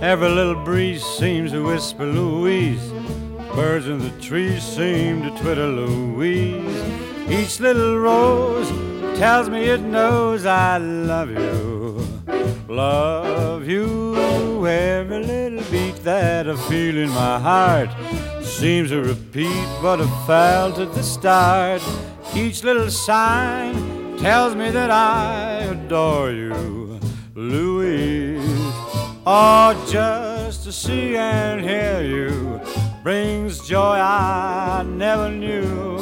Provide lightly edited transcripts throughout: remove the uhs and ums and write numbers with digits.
Every little breeze seems to whisper Louise. Birds in the trees seem to twitter Louise. Each little rose tells me it knows I love you. Love you. Every little beat that I feel in my heart seems to repeat what I felt at the start. Each little sign tells me that I adore you, Louise. Oh, just to see and hear you brings joy I never knew.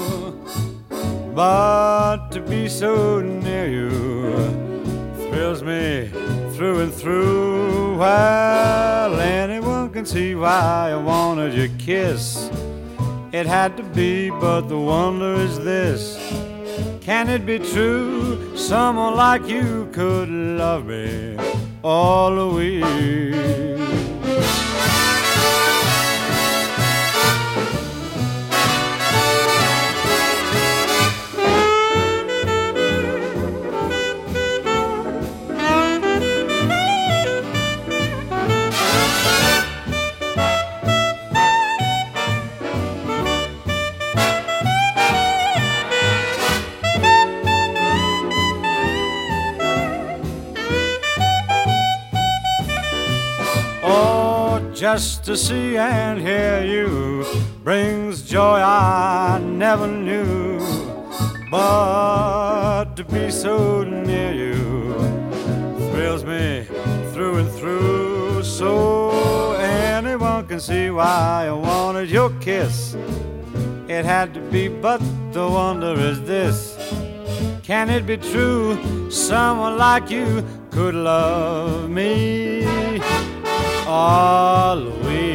But to be so near you thrills me through and through. Well, anyone can see why I wanted your kiss. It had to be, but the wonder is this: can it be true someone like you could love me, oh Louise? Just to see and hear you brings joy I never knew. But to be so near you thrills me through and through. So anyone can see why I wanted your kiss. It had to be, but the wonder is this: can it be true someone like you could love me? Oh, Louise.